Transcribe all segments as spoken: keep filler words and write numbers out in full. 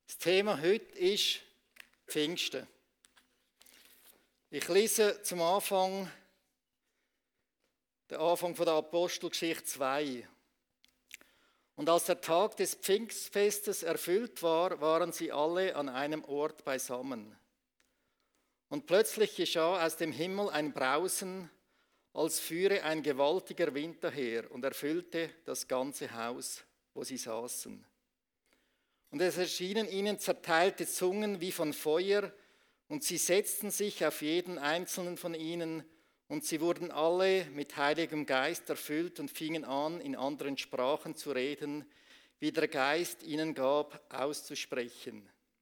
Das Thema heute ist Pfingsten. Ich lese zum Anfang den Anfang von der Apostelgeschichte zwei. Und als der Tag des Pfingstfestes erfüllt war, waren sie alle an einem Ort beisammen. Und plötzlich geschah aus dem Himmel ein Brausen, als führe ein gewaltiger Wind daher und erfüllte das ganze Haus, wo sie saßen. Und es erschienen ihnen zerteilte Zungen wie von Feuer, und sie setzten sich auf jeden einzelnen von ihnen, und sie wurden alle mit Heiligem Geist erfüllt und fingen an, in anderen Sprachen zu reden, wie der Geist ihnen gab, auszusprechen.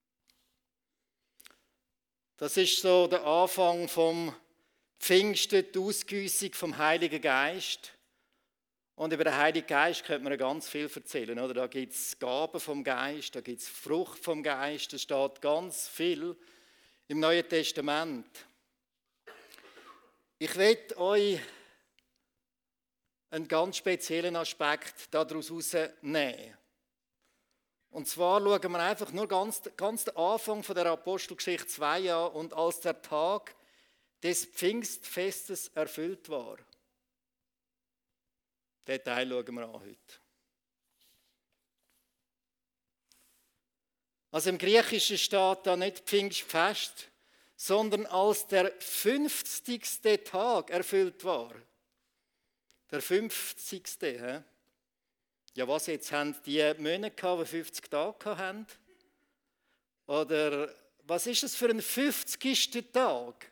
Das ist so der Anfang vom Pfingsten, die Ausgüssung vom Heiligen Geist. Und über den Heiligen Geist könnte man ganz viel erzählen. Oder? Da gibt es Gaben vom Geist, da gibt es Frucht vom Geist, da steht ganz viel im Neuen Testament. Ich möchte euch einen ganz speziellen Aspekt daraus herausnehmen. Und zwar schauen wir einfach nur ganz, ganz den Anfang von der Apostelgeschichte zwei an und als der Tag des Pfingstfestes erfüllt war. Den Teil schauen wir an heute. Also im Griechischen steht da nicht Pfingstfest, sondern als der fünfzigste Tag erfüllt war. Der fünfzigste He? Ja, was jetzt? Haben die Monate gehabt, die fünfzig Tage hatten? Oder was ist das für ein fünfzigster Tag?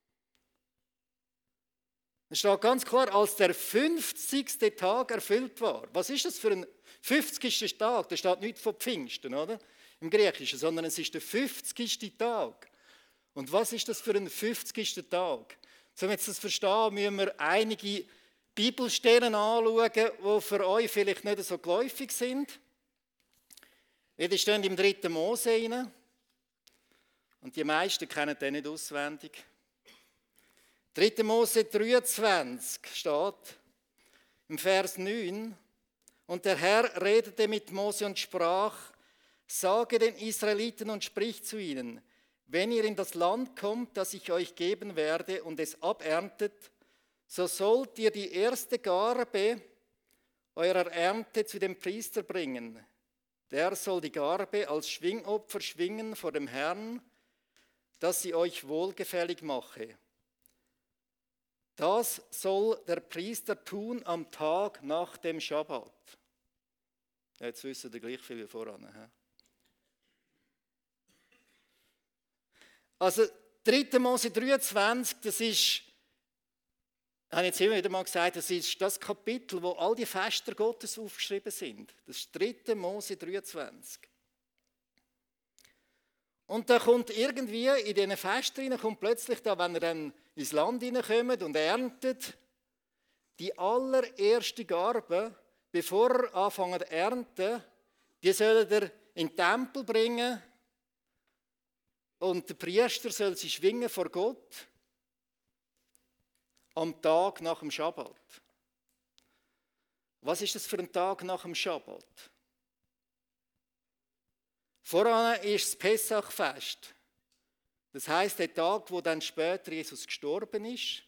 Es steht ganz klar, als der fünfzigste Tag erfüllt war. Was ist das für ein fünfzigster Tag? Da steht nichts von Pfingsten, oder? Im Griechischen, sondern es ist der fünfzigste Tag. Und was ist das für ein fünfzigster Tag? Um jetzt das zu verstehen, müssen wir einige Bibelstellen anschauen, die für euch vielleicht nicht so geläufig sind. Die stehen im dritten Mose rein. Und die meisten kennen den nicht auswendig. dritter Mose dreiundzwanzig steht im Vers neun. Und der Herr redete mit Mose und sprach: Sage den Israeliten und sprich zu ihnen: Wenn ihr in das Land kommt, das ich euch geben werde, und es aberntet, so sollt ihr die erste Garbe eurer Ernte zu dem Priester bringen. Der soll die Garbe als Schwingopfer schwingen vor dem Herrn, dass sie euch wohlgefällig mache. Das soll der Priester tun am Tag nach dem Schabbat. Jetzt wissen ihr gleich viel wie voran. He? Also dritter Mose dreiundzwanzig, das ist, habe ich jetzt immer wieder mal gesagt, das ist das Kapitel, wo all die Feste Gottes aufgeschrieben sind. Das ist dritter Mose dreiundzwanzig. Und da kommt irgendwie in diesen Festen rein, kommt plötzlich da, wenn er dann ins Land hineinkommt und erntet, die allererste Garbe, bevor er anfängt zu ernten, die soll er in den Tempel bringen und der Priester soll sie schwingen vor Gott am Tag nach dem Schabbat. Was ist das für ein Tag nach dem Schabbat? Voran ist das Pessachfest. Das heisst, der Tag, wo dann später Jesus gestorben ist.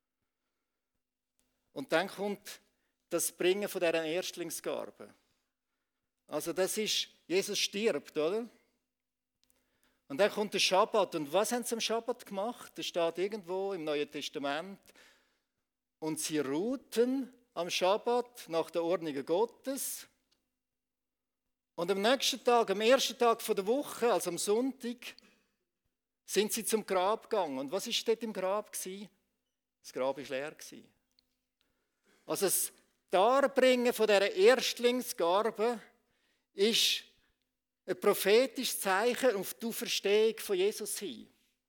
Und dann kommt das Bringen von dieser Erstlingsgarbe. Also das ist, Jesus stirbt, oder? Und dann kommt der Schabbat. Und was haben sie am Schabbat gemacht? Das steht irgendwo im Neuen Testament. Und sie ruhten am Schabbat nach der Ordnung Gottes. Und am nächsten Tag, am ersten Tag der Woche, also am Sonntag, sind sie zum Grab gegangen. Und was war dort im Grab? Das Grab war leer. Also das Darbringen von dieser Erstlingsgarbe ist ein prophetisches Zeichen auf die Auferstehung von Jesus hin.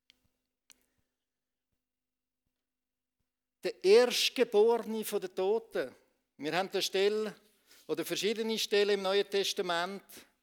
Der Erstgeborene von den Toten. Wir haben eine Stelle, oder verschiedene Stellen im Neuen Testament.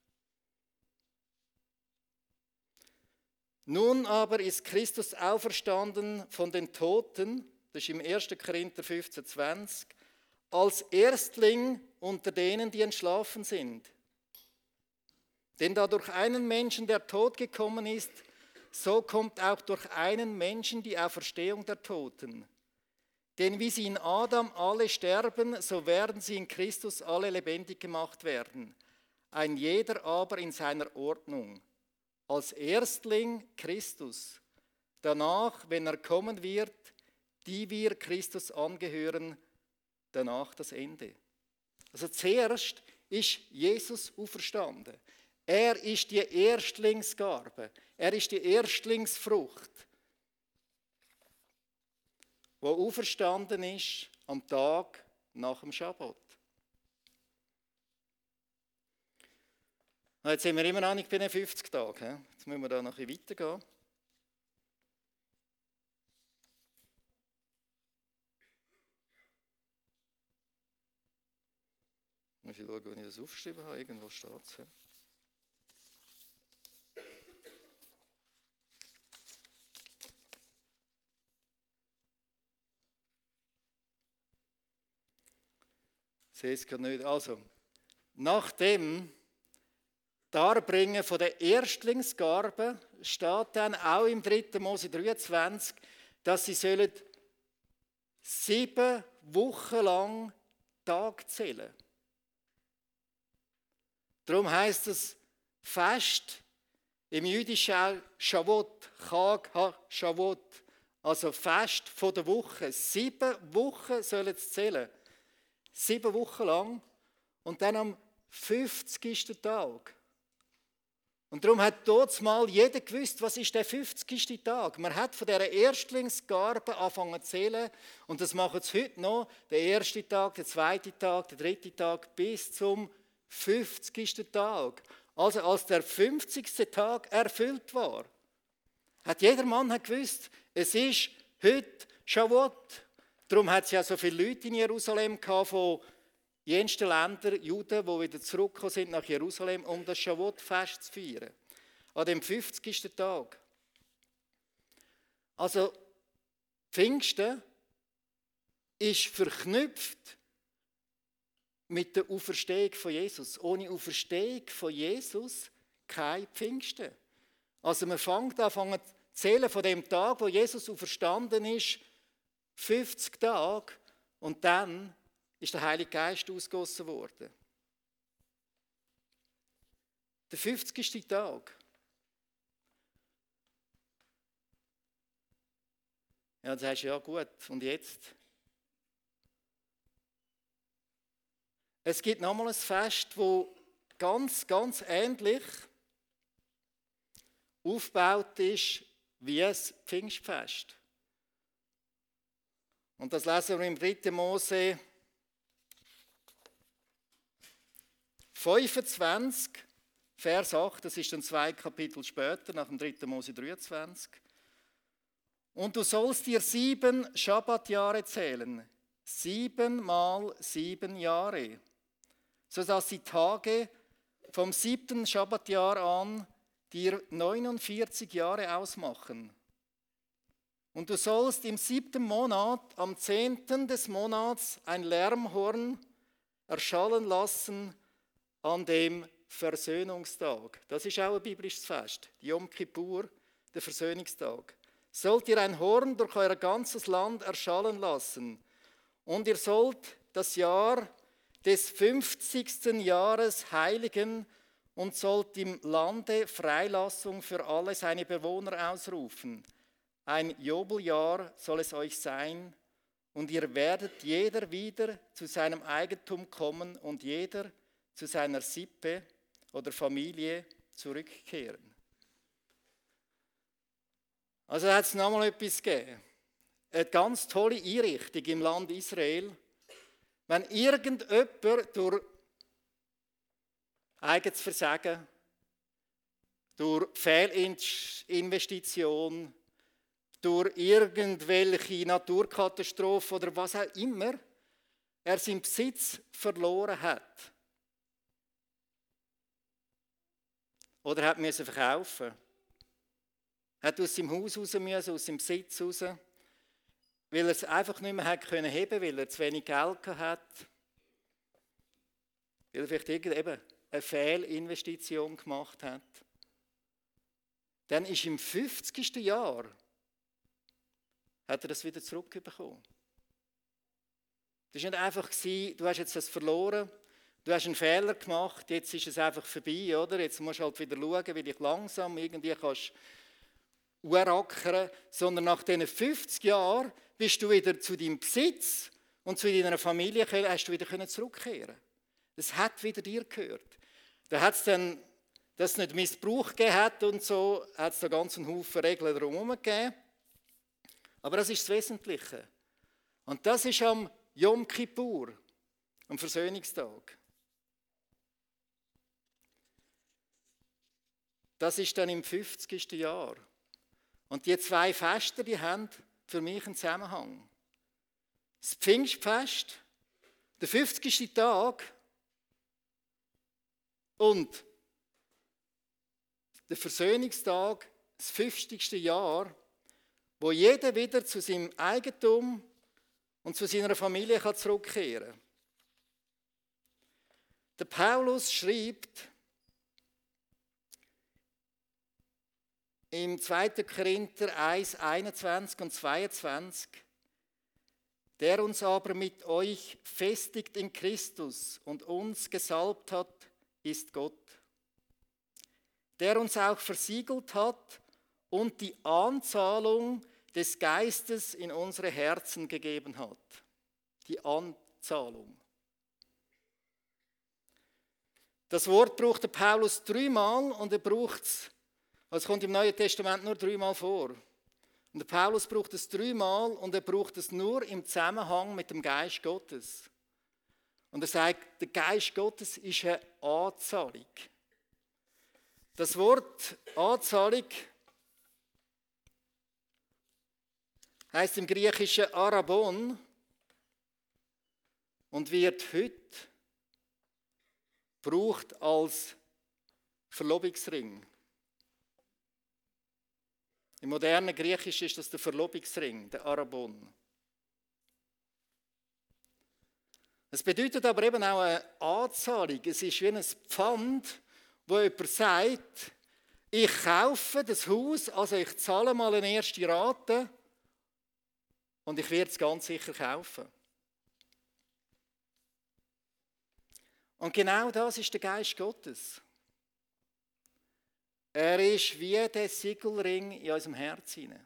Nun aber ist Christus auferstanden von den Toten, das ist im ersten Korinther fünfzehn, zwanzig, als Erstling unter denen, die entschlafen sind. Denn da durch einen Menschen der Tod gekommen ist, so kommt auch durch einen Menschen die Auferstehung der Toten. Denn wie sie in Adam alle sterben, so werden sie in Christus alle lebendig gemacht werden. Ein jeder aber in seiner Ordnung. Als Erstling Christus. Danach, wenn er kommen wird, die wir Christus angehören, danach das Ende. Also zuerst ist Jesus auferstanden. Er ist die Erstlingsgabe. Er ist die Erstlingsfrucht, die auferstanden ist am Tag nach dem Schabbat. Jetzt sind wir immer noch nicht bei den fünfzig Tagen. Jetzt müssen wir da noch ein bisschen weitergehen. Ich muss schauen, wenn ich das aufgeschrieben habe. Irgendwo steht es. Ich sehe es gerade nicht. Also, nach dem Darbringen von der Erstlingsgabe steht dann auch im dritten Mose dreiundzwanzig, dass sie sollen sieben Wochen lang Tag zählen. Darum heisst es Fest im Jüdischen auch Shavuot, Chag ha-Shavuot, also Fest von der Woche. Sieben Wochen sollen sie zählen. Sieben Wochen lang und dann am fünfzigsten Tag. Und darum hat dort mal jeder gewusst, was ist der fünfzigste Tag. Man hat von dieser Erstlingsgabe angefangen zu zählen und das machen sie heute noch. Der erste Tag, der zweite Tag, der dritte Tag bis zum fünfzigsten Tag. Also als der fünfzigste Tag erfüllt war, hat jeder Mann gewusst, es ist heute Shavuot. Darum hat es ja so viele Leute in Jerusalem gehabt, von jensten Ländern, Juden, die wieder zurückgekommen sind nach Jerusalem, um das Shavuot-Fest zu feiern. An dem fünfzigsten Tag. Also Pfingsten ist verknüpft mit der Auferstehung von Jesus. Ohne Auferstehung von Jesus kein Pfingsten. Also man fängt an zu zählen von dem Tag, wo Jesus auferstanden ist, fünfzig Tage, und dann ist der Heilige Geist ausgegossen worden. Der fünfzigste Tag. Ja, dann sagst du, ja gut, und jetzt? Es gibt nochmal ein Fest, das ganz, ganz ähnlich aufgebaut ist wie das Pfingstfest. Und das lesen wir im dritten Mose fünfundzwanzig, Vers acht, das ist dann zwei Kapitel später, nach dem dritten Mose dreiundzwanzig. Und du sollst dir sieben Schabbatjahre zählen, sieben mal sieben Jahre, sodass die Tage vom siebten Schabbatjahr an dir neunundvierzig Jahre ausmachen. Und du sollst im siebten Monat, am zehnten des Monats, ein Lärmhorn erschallen lassen an dem Versöhnungstag. Das ist auch ein biblisches Fest, Yom Kippur, der Versöhnungstag. Sollt ihr ein Horn durch euer ganzes Land erschallen lassen. Und ihr sollt das Jahr des fünfzigsten Jahres heiligen und sollt im Lande Freilassung für alle seine Bewohner ausrufen. Ein Jubeljahr soll es euch sein, und ihr werdet jeder wieder zu seinem Eigentum kommen und jeder zu seiner Sippe oder Familie zurückkehren. Also hat es nochmal etwas gegeben. Eine ganz tolle Einrichtung im Land Israel. Wenn irgendjemand durch eigenes Versagen, durch Fehlinvestition, durch irgendwelche Naturkatastrophen oder was auch immer, er seinen Besitz verloren hat. Oder hat müssen verkaufen. Hat aus seinem Haus raus müssen, aus seinem Besitz raus, weil er es einfach nicht mehr hat können heben, weil er zu wenig Geld hat. Weil er vielleicht eben eine Fehlinvestition gemacht hat, dann ist im fünfzigsten Jahr hat er das wieder zurückbekommen. Das war nicht einfach, du hast jetzt das verloren, du hast einen Fehler gemacht, jetzt ist es einfach vorbei, oder? Jetzt musst du halt wieder schauen, wie dich langsam irgendwie kannst urackern, sondern nach diesen fünfzig Jahren bist du wieder zu deinem Besitz und zu deiner Familie hast du wieder zurückkehren. Das hat wieder dir gehört. Da hat es dann, dass es nicht Missbrauch gegeben hat und so, hat es da ganz einen Haufen Regeln drumherum gegeben. Aber das ist das Wesentliche. Und das ist am Jom Kippur, am Versöhnungstag. Das ist dann im fünfzigsten Jahr. Und die zwei Feste, die haben für mich einen Zusammenhang. Das Pfingstfest, der fünfzigste Tag und der Versöhnungstag, das fünfzigste Jahr, wo jeder wieder zu seinem Eigentum und zu seiner Familie zurückkehren kann. Der Paulus schreibt im zweiten Korinther eins, einundzwanzig und zweiundzwanzig, der uns aber mit euch festigt in Christus und uns gesalbt hat, ist Gott, der uns auch versiegelt hat und die Anzahlung des Geistes in unsere Herzen gegeben hat. Die Anzahlung. Das Wort braucht der Paulus dreimal und er braucht es, also es kommt im Neuen Testament nur dreimal vor. Und der Paulus braucht es dreimal und er braucht es nur im Zusammenhang mit dem Geist Gottes. Und er sagt, der Geist Gottes ist eine Anzahlung. Das Wort Anzahlung heißt im Griechischen Arabon und wird heute gebraucht als Verlobungsring. Im modernen Griechisch ist das der Verlobungsring, der Arabon. Es bedeutet aber eben auch eine Anzahlung. Es ist wie ein Pfand, wo jemand sagt, ich kaufe das Haus, also ich zahle mal eine erste Rate und ich werde es ganz sicher kaufen. Und genau das ist der Geist Gottes. Er ist wie der Siegelring in unserem Herz hinein.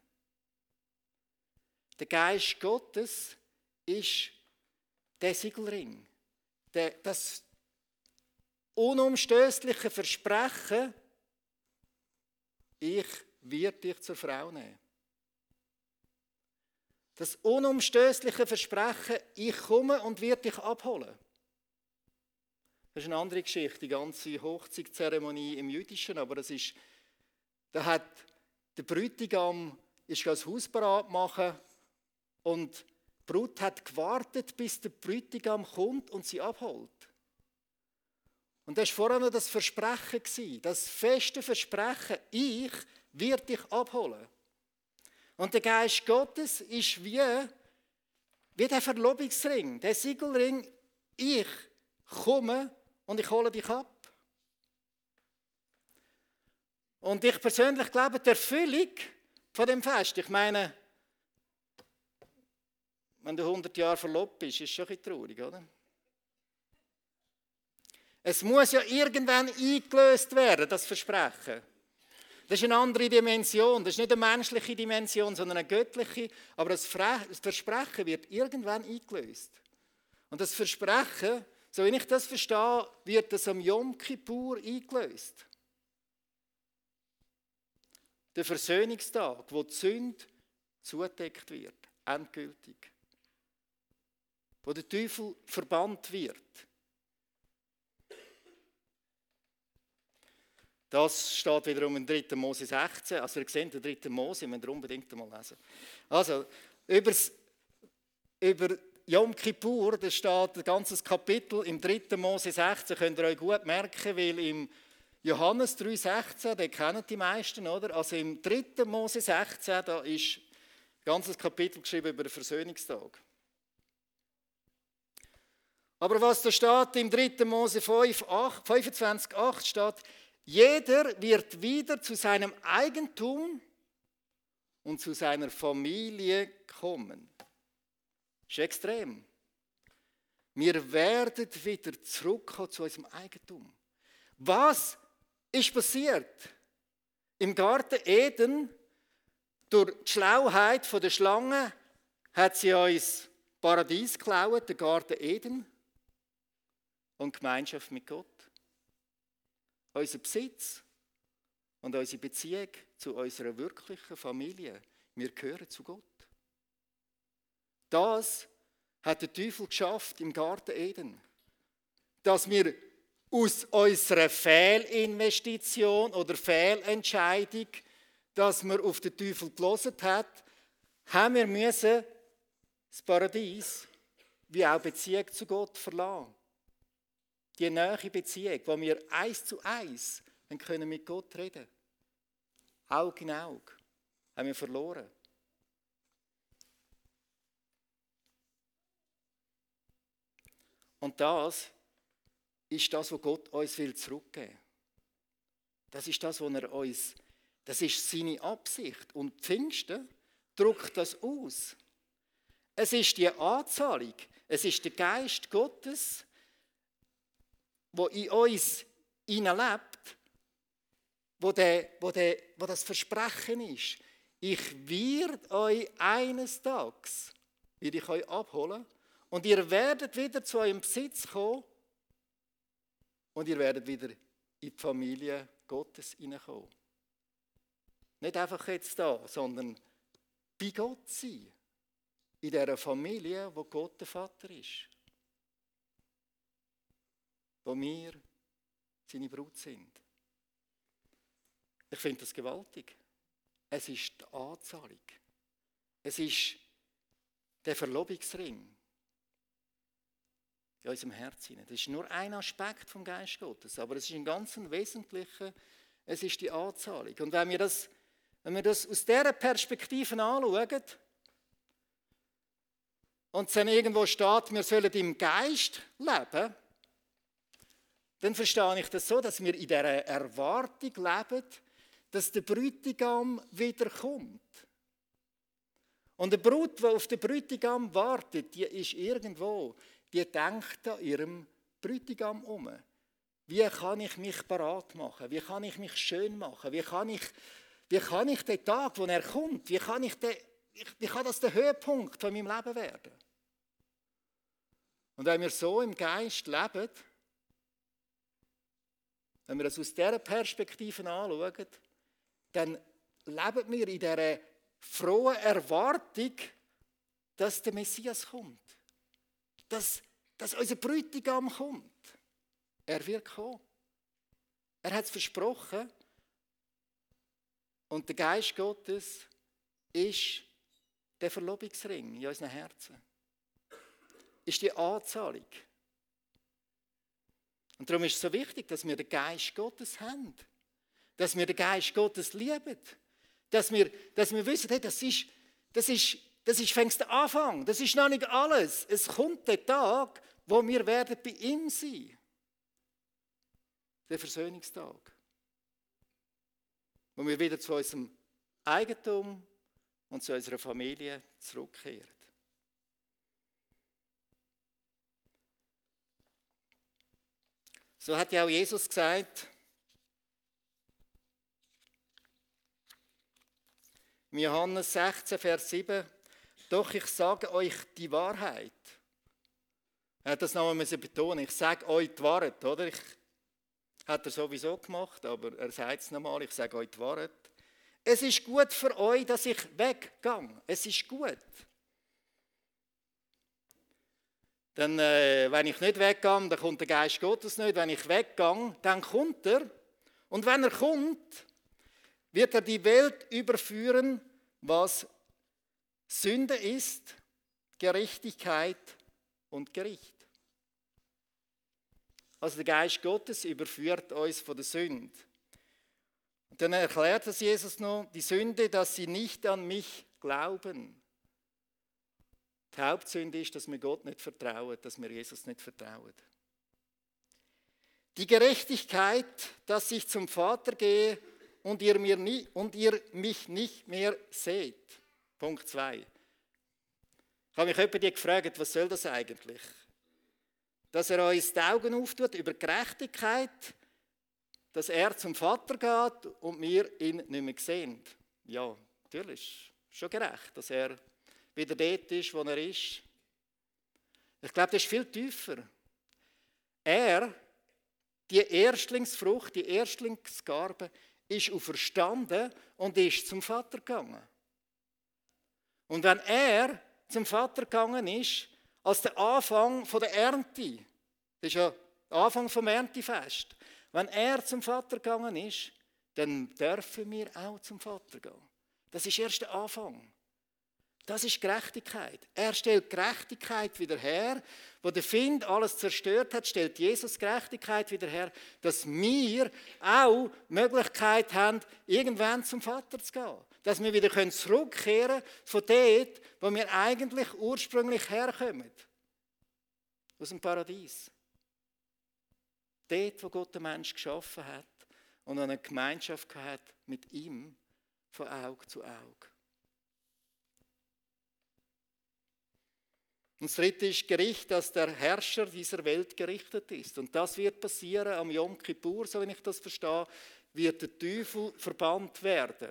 Der Geist Gottes ist der Siegelring. Der, das unumstößliche Versprechen, ich werde dich zur Frau nehmen. Das unumstößliche Versprechen, ich komme und werde dich abholen. Das ist eine andere Geschichte, die ganze Hochzeitszeremonie im Jüdischen, aber das ist, da hat der Bräutigam ist das Haus bereit machen und die Braut hat gewartet, bis der Bräutigam kommt und sie abholt. Und das war vorher noch das Versprechen, das feste Versprechen, ich werde dich abholen. Und der Geist Gottes ist wie, wie der Verlobungsring, der Siegelring, ich komme und ich hole dich ab. Und ich persönlich glaube, die Erfüllung von dem Fest, ich meine, wenn du hundert Jahre verlobt bist, ist es schon ein bisschen traurig, oder? Es muss ja irgendwann eingelöst werden, das Versprechen. Das ist eine andere Dimension, das ist nicht eine menschliche Dimension, sondern eine göttliche, aber das Versprechen wird irgendwann eingelöst. Und das Versprechen, so wie ich das verstehe, wird das am Jom Kippur eingelöst. Der Versöhnungstag, wo die Sünde zugedeckt wird, endgültig. Wo der Teufel verbannt wird. Das steht wiederum in dritten Mose sechzehn. Also ihr seht den dritten Mose, ihr müsst unbedingt einmal lesen. Also, übers, über Jom Kippur, da steht ein ganzes Kapitel im dritten Mose sechzehn, könnt ihr euch gut merken, weil im Johannes drei sechzehn, den kennen die meisten, oder? Also im dritten Mose sechzehn, da ist ein ganzes Kapitel geschrieben über den Versöhnungstag. Aber was da steht im dritten Mose fünf, fünfundzwanzig, acht steht, jeder wird wieder zu seinem Eigentum und zu seiner Familie kommen. Das ist extrem. Wir werden wieder zurückkommen zu unserem Eigentum. Was ist passiert? Im Garten Eden, durch die Schlauheit der Schlange, hat sie uns Paradies geklaut, den Garten Eden, und Gemeinschaft mit Gott. Unser Besitz und unsere Beziehung zu unserer wirklichen Familie. Wir gehören zu Gott. Das hat der Teufel geschafft im Garten Eden. Dass wir aus unserer Fehlinvestition oder Fehlentscheidung, dass wir auf den Teufel gehört haben, haben wir müssen das Paradies wie auch Beziehung zu Gott verlassen. Die nahe Beziehung, wo wir eins zu eins können mit Gott reden. Auge in Auge. Haben wir verloren. Und das ist das, was Gott uns will zurückgeben will. Das ist das, was er uns, das ist seine Absicht. Und Pfingsten drückt das aus. Es ist die Anzahlung, es ist der Geist Gottes, der in uns hineinlebt, wo, der, wo, der, wo das Versprechen ist. Ich werde euch eines Tages werde ich euch abholen und ihr werdet wieder zu eurem Besitz kommen und ihr werdet wieder in die Familie Gottes hineinkommen. Nicht einfach jetzt da, sondern bei Gott sein. In dieser Familie, wo Gott der Vater ist. Wo wir seine Brut sind. Ich finde das gewaltig. Es ist die Anzahlung. Es ist der Verlobungsring in unserem Herzen. Das ist nur ein Aspekt vom Geist Gottes, aber es ist im Ganzen Wesentlichen, es ist die Anzahlung. Und wenn wir das, wenn wir das aus dieser Perspektive anschauen, und es dann irgendwo steht, wir sollen im Geist leben, dann verstehe ich das so, dass wir in dieser Erwartung leben, dass der Bräutigam wiederkommt. Und eine Brut, die auf den Bräutigam wartet, die ist irgendwo, die denkt an ihrem Bräutigam um. Wie kann ich mich parat machen? Wie kann ich mich schön machen? Wie kann ich, wie kann ich den Tag, wo er kommt, wie kann, ich den, wie kann das der Höhepunkt von meinem Leben werden? Und wenn wir so im Geist leben, wenn wir das aus dieser Perspektive anschauen, dann leben wir in dieser frohen Erwartung, dass der Messias kommt. Dass, dass unser Bräutigam kommt. Er wird kommen. Er hat es versprochen. Und der Geist Gottes ist der Verlobungsring in unseren Herzen. Ist die Anzahlung. Und darum ist es so wichtig, dass wir den Geist Gottes haben. Dass wir den Geist Gottes lieben. Dass wir, dass wir wissen, hey, das ist, das ist, das ist fängst der Anfang. Das ist noch nicht alles. Es kommt der Tag, wo wir werden bei ihm sein. Der Versöhnungstag. Wo wir wieder zu unserem Eigentum und zu unserer Familie zurückkehren. So hat ja auch Jesus gesagt, im Johannes sechzehn, Vers sieben, doch ich sage euch die Wahrheit. Er hat das nochmal betonen, ich sage euch die Wahrheit, oder? Ich, hat er sowieso gemacht, aber er sagt es nochmal, ich sage euch die Wahrheit. Es ist gut für euch, dass ich weggehe. Es ist gut. Denn äh, wenn ich nicht weggehe, dann kommt der Geist Gottes nicht. Wenn ich weggehe, dann kommt er. Und wenn er kommt, wird er die Welt überführen, was Sünde ist, Gerechtigkeit und Gericht. Also der Geist Gottes überführt uns von der Sünde. Und dann erklärt es Jesus noch, die Sünde, dass sie nicht an mich glauben. Die Hauptsünde ist, dass wir Gott nicht vertrauen, dass wir Jesus nicht vertrauen. Die Gerechtigkeit, dass ich zum Vater gehe und ihr, mir nie, und ihr mich nicht mehr seht. Punkt zwei. Ich habe mich jemand gefragt, was soll das eigentlich? Dass er uns die Augen auftut über Gerechtigkeit, dass er zum Vater geht und wir ihn nicht mehr sehen. Ja, natürlich, schon gerecht, dass er wieder dort ist, wo er ist. Ich glaube, das ist viel tiefer. Er, die Erstlingsfrucht, die Erstlingsgarbe, ist auferstanden und ist zum Vater gegangen. Und wenn er zum Vater gegangen ist, als der Anfang der Ernte, das ist ja der Anfang vom Erntefest, wenn er zum Vater gegangen ist, dann dürfen wir auch zum Vater gehen. Das ist erst der Anfang. Das ist Gerechtigkeit. Er stellt Gerechtigkeit wieder her. Wo der Find alles zerstört hat, stellt Jesus Gerechtigkeit wieder her, dass wir auch die Möglichkeit haben, irgendwann zum Vater zu gehen. Dass wir wieder zurückkehren können von dort, wo wir eigentlich ursprünglich herkommen. Aus dem Paradies. Dort, wo Gott den Menschen geschaffen hat und eine Gemeinschaft hat mit ihm von Auge zu Auge. Und das dritte ist Gericht, dass der Herrscher dieser Welt gerichtet ist. Und das wird passieren am Yom Kippur, so wie ich das verstehe, wird der Teufel verbannt werden.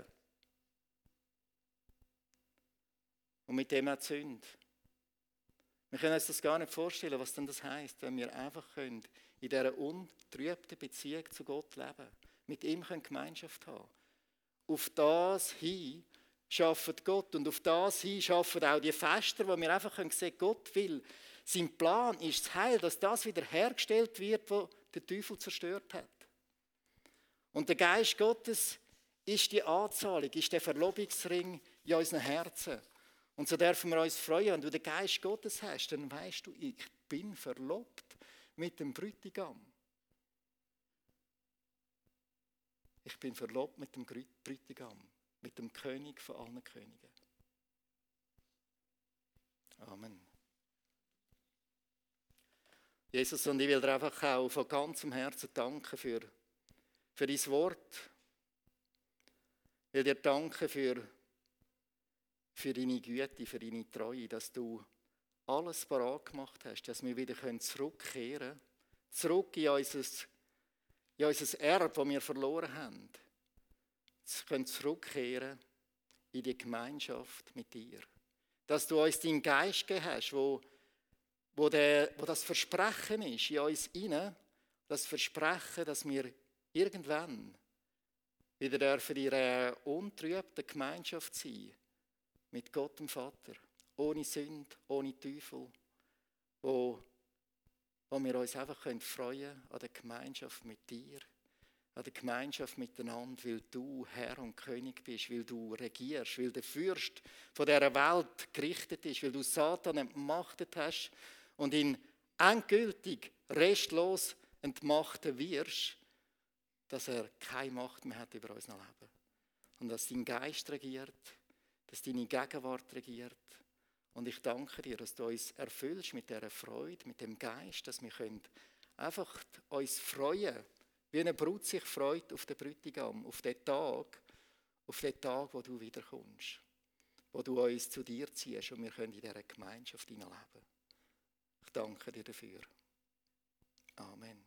Und mit dem auch die Sünde. Wir können uns das gar nicht vorstellen, was denn das heisst, wenn wir einfach können in dieser untrübten Beziehung zu Gott leben, mit ihm können Gemeinschaft haben. Auf das hin schafft Gott und auf das hin schaffen auch die Fester, wo wir einfach sehen können, Gott will. Sein Plan ist das Heil, dass das wieder hergestellt wird, was der Teufel zerstört hat. Und der Geist Gottes ist die Anzahlung, ist der Verlobungsring in unseren Herzen. Und so dürfen wir uns freuen, wenn du den Geist Gottes hast, dann weißt du, ich bin verlobt mit dem Bräutigam. Ich bin verlobt mit dem Bräutigam, mit dem König von allen Königen. Amen. Jesus, und ich will dir einfach auch von ganzem Herzen danken für, für dein Wort. Ich will dir danken für, für deine Güte, für deine Treue, dass du alles parat gemacht hast, dass wir wieder zurückkehren können, zurück in unser, in unser Erbe, das wir verloren haben. Wir können zurückkehren in die Gemeinschaft mit dir. Dass du uns deinen Geist gegeben hast, wo, wo, der, wo das Versprechen ist in uns hinein, das Versprechen, dass wir irgendwann wieder dürfen in einer untrübten Gemeinschaft sein mit Gott dem Vater, ohne Sünde, ohne Teufel, wo, wo wir uns einfach freuen können an der Gemeinschaft mit dir, an der Gemeinschaft miteinander, weil du Herr und König bist, weil du regierst, weil der Fürst von dieser Welt gerichtet ist, weil du Satan entmachtet hast und ihn endgültig restlos entmachten wirst, dass er keine Macht mehr hat über unser Leben. Und dass dein Geist regiert, dass deine Gegenwart regiert. Und ich danke dir, dass du uns erfüllst mit dieser Freude, mit dem Geist, dass wir können einfach uns freuen, wie eine Brut sich freut auf den Bräutigam, auf den Tag, auf den Tag, wo du wiederkommst, wo du uns zu dir ziehst und wir können in dieser Gemeinschaft hineinleben. Ich danke dir dafür. Amen.